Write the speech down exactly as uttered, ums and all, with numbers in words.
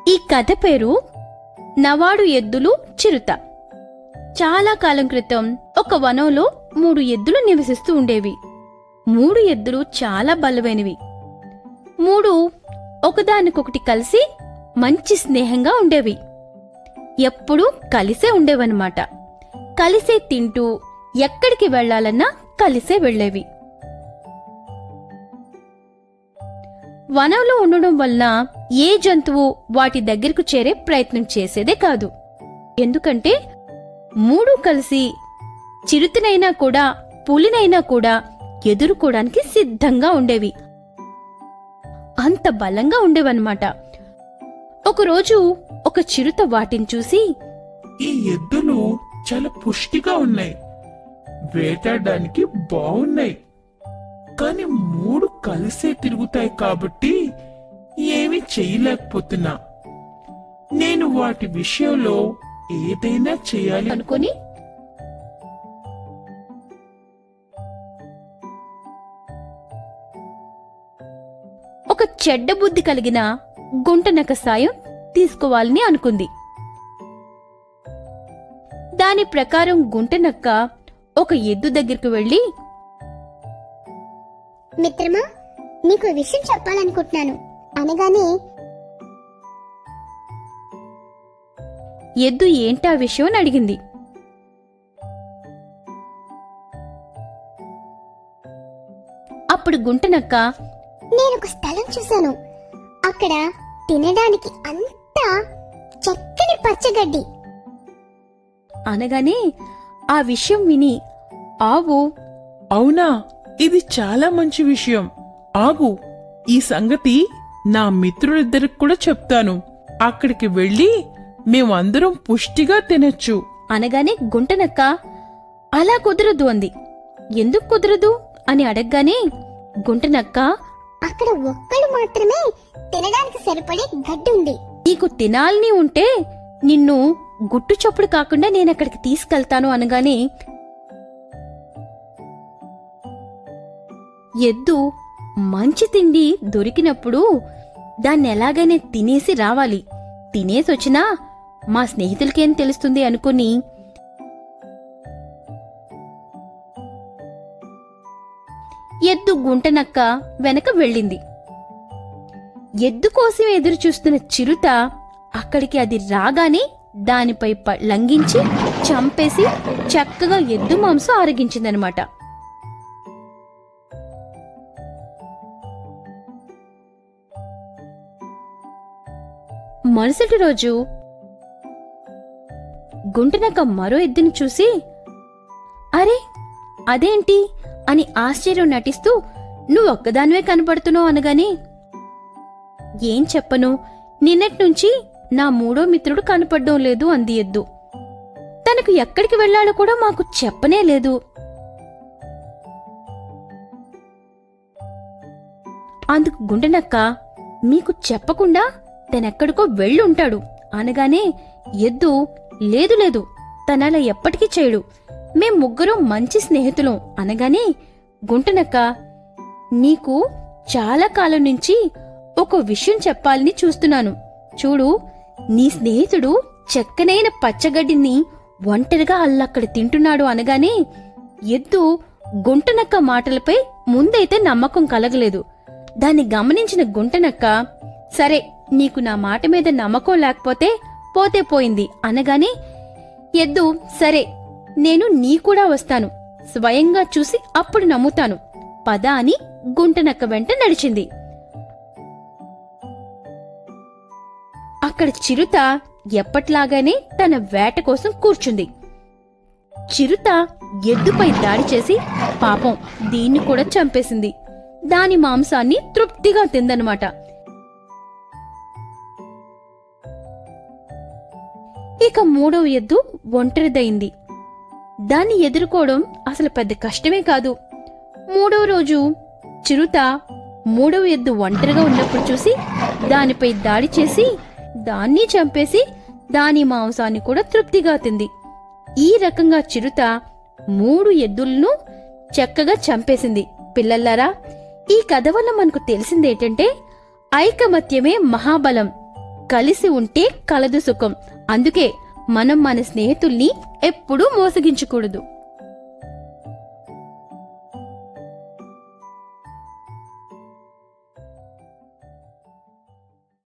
ఈ కథ పేరు నవాడు ఎద్దులు చిరుత. చాలా కాలం క్రితం ఒక వనంలో మూడు ఎద్దులు నివసిస్తూ ఉండేవి. మూడు ఎద్దులు చాలా బలమైనవి. మూడు ఒకదానికొకటి కలిసి మంచి స్నేహంగా ఉండేవి. ఎప్పుడూ కలిసే ఉండేవన్నమాట. కలిసే తింటూ ఎక్కడికి వెళ్లాలన్నా కలిసే వెళ్లేవి. వనంలో ఉండడం వల్ల ఏ జంతువు వాటి దగ్గరకు చేరే ప్రయత్నం చేసేదే కాదు. ఎందుకంటే మూడు కలిసి చిరుతనైనా కూడా పులినైనా కూడా ఎదుర్కోవడానికి సిద్ధంగా ఉండేవి. అంత బలంగా ఉండేవన్నమాట. ఒకరోజు ఒక చిరుత వాటిని చూసి, ఈ ఎద్దులు చాలా పుష్టిగా ఉన్నాయి, వేటాడడానికి బాగున్నాయి, కాని మూడు కలిసే తిరుగుతాయి కాబట్టి ఏమీ చేయలేకపోతున్నా. నేను వాటి విషయంలో ఏదైనా చేయాలి అనుకుని ఒక చెడ్డ బుద్ధి కలిగిన గుంటనక్క సాయం తీసుకోవాలని అనుకుంది. దాని ప్రకారం గుంటనక్క ఒక ఎద్దు దగ్గరికి వెళ్లి, మిత్రమా, నీకు విషయం చెప్పాలనుకుంటున్నాను అనగానే ఎద్దు ఏంటా విషయం అని అడిగింది. అప్పుడు గుంటనక్క, నేనొక స్థలం చూశాను. అక్కడ తినడానికి అంతా చక్కని పచ్చగడ్డి అనగానే ఆ విషయం విని ఆవు, అవునా, ఇది చాలా మంచి విషయం. ఆగు, ఈ సంగతి నా మిత్రులిద్దరికి కూడా చెప్తాను. అక్కడికి వెళ్లి మేమందరం పుష్టిగా తినొచ్చు అనగానే గుంటనక్క, అలా కుదరదు అంది. ఎందుకు కుదరదు అని అడగగానే గుంటనక్క, అక్కడ ఒక్కడు మాత్రమే తినడానికి సరిపడే గడ్డి ఉంది. నీకు తినాలని ఉంటే నిన్ను గుట్టు చప్పుడు కాకుండా నేనక్కడికి తీసుకెళ్తాను అనగానే ఎద్దు మంచి తిండి దొరికినప్పుడు దాన్ని ఎలాగైనా తినేసి రావాలి, తినేసొచ్చినా మా స్నేహితులకేం తెలుస్తుంది అనుకుని ఎద్దు గుంటనక్క వెనక వెళ్ళింది. ఎద్దు కోసం ఎదురు చూస్తున్న చిరుత అక్కడికి అది రాగానే దానిపై లంఘించి చంపేసి చక్కగా ఎద్దు మాంసం ఆరగించిందనమాట. మరుసటి రోజు గుంటనక్క మరో ఎద్దుని చూసి, అరే అదేంటి అని ఆశ్చర్యం నటిస్తూ, నువ్వొక్కదానివే కనపడుతున్నావు అనగానే, ఏం చెప్పను, నిన్నట్నుంచి నా మూడో మిత్రుడు కనపడ్డం లేదు అంది ఎద్దు. తనకు ఎక్కడికి వెళ్లాలో కూడా మాకు చెప్పనే లేదు. అందుకు గుంటనక్క, మీకు చెప్పకుండా తనెక్కడికో వెళ్ళుంటాడు అనగానే ఎద్దు, లేదు లేదు, తనలా ఎప్పటికీ చేయడు, మేం ముగ్గురం మంచి స్నేహితులం అనగానే గుంటనక్క, నీకు చాలా కాలం నుంచి ఒక విషయం చెప్పాలని చూస్తున్నాను. చూడు, నీ స్నేహితుడు చక్కనైన పచ్చగడ్డిని ఒంటరిగా అల్లక్కడ తింటున్నాడు అనగానే ఎద్దు గుంటనక్క మాటలపై ముందైతే నమ్మకం కలగలేదు. దాన్ని గమనించిన గుంటనక్క, సరే నీకు నా మాట మీద నమ్మకం లేకపోతే పోతే పోయింది అనగానే ఎద్దు, సరే నేను నీ కూడా వస్తాను, స్వయంగా చూసి అప్పుడు నమ్ముతాను, పద అని గుంటనక్క వెంట నడిచింది. అక్కడ చిరుత ఎప్పట్లాగానే తన వేట కోసం కూర్చుంది. చిరుత ఎద్దుపై దాడి చేసి పాపం దీన్ని కూడా చంపేసింది. దాని మాంసాన్ని తృప్తిగా తిందనమాట. ఇక మూడవ ఎద్దు ఒంటరిదైంది. దాన్ని ఎదుర్కోవడం అసలు పెద్ద కష్టమే కాదు. మూడవ రోజు చిరుత మూడవ ఎద్దు ఒంటరిగా ఉన్నప్పుడు చూసి దానిపై దాడి చేసి దాన్ని చంపేసి దాని మాంసాన్ని కూడా తృప్తిగా తింది. ఈ రకంగా చిరుత మూడు ఎద్దులను చక్కగా చంపేసింది. పిల్లల్లారా, ఈ కథ వల్ల మనకు తెలిసిందేంటంటే ఐకమత్యమే మహాబలం. కలిసి ఉంటే కలదు సుఖం. అందుకే మనం మన స్నేహితుల్ని ఎప్పుడూ మోసగించకూడదు.